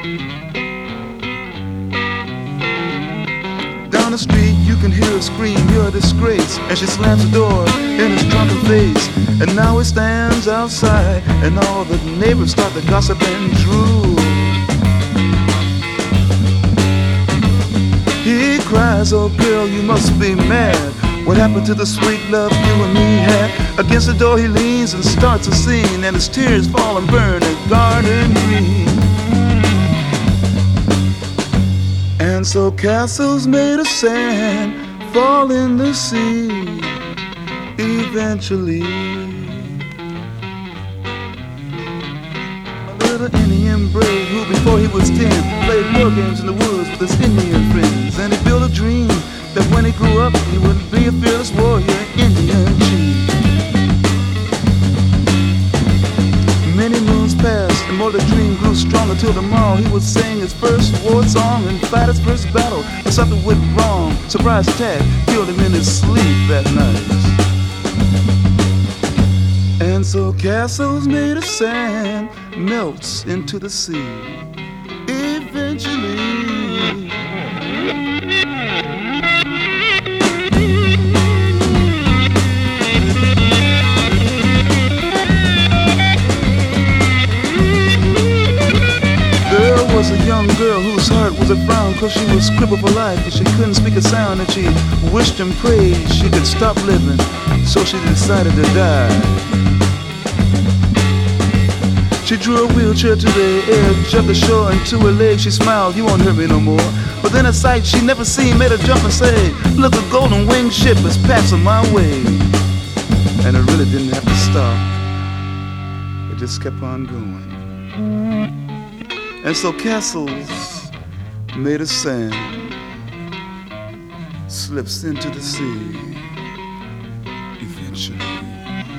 Down the street you can hear her scream, you're a disgrace. And she slams the door in his drunken face. And now he stands outside, and all the neighbors start to gossip and drool. He cries, oh girl, you must be mad. What happened to the sweet love you and me had? Against the door he leans and starts a scene, and his tears fall and burn a garden green. And so castles made of sand fall in the sea eventually. A little Indian brave who before he was 10 played war games in the woods with his Indian friends. And he built a dream that when he grew up he would be a fearless warrior, Indian chief. Many moons passed and more the dream grew stronger till tomorrow he would sing his first war song and fight his first battle. But something went wrong. Surprise attack killed him in his sleep that night. And so castles made of sand melts into the sea eventually. There was a young girl whose heart was a frown, 'cause she was crippled for life and she couldn't speak a sound, and she wished and prayed she could stop living, so she decided to die. She drew a wheelchair to the edge of the shore, and to her legs she smiled, you won't hurt me no more. But then a sight she never seen made her jump and say, look, a golden winged ship is passing my way. And it really didn't have to stop, it just kept on going. And so castles made of sand slips into the sea eventually.